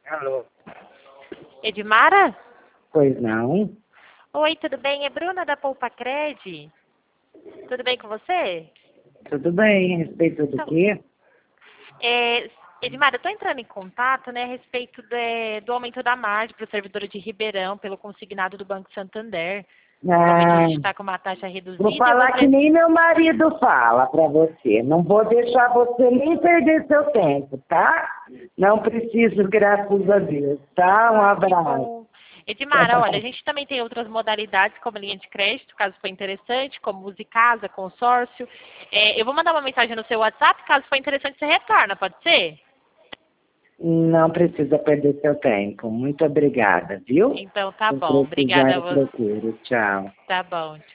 Alô? Edmara? Pois não? Oi, tudo bem? É Bruna da Poupa Cred. Tudo bem com você? Tudo bem, a respeito do Então, quê? Edmara, eu estou entrando em contato, né, a respeito do aumento da margem para o servidor de Ribeirão pelo consignado do Banco Santander. Atualmente a Ah, gente está com uma taxa vou reduzida e eu falar que gostaria... nem meu marido fala pra você. Não vou deixar você nem perder seu tempo, tá? Não preciso, graças a Deus, tá? Um Que abraço. bom. Edmara, olha, a gente também tem outras modalidades, como linha de crédito, caso for interessante, como Use Casa, consórcio. Eu vou mandar uma mensagem no seu WhatsApp, caso for interessante, você retorna, pode ser? Não precisa perder seu tempo. Muito obrigada, viu? Então tá Se bom. precisar, Obrigada a eu você. procuro. Tchau. Tá bom. Tchau.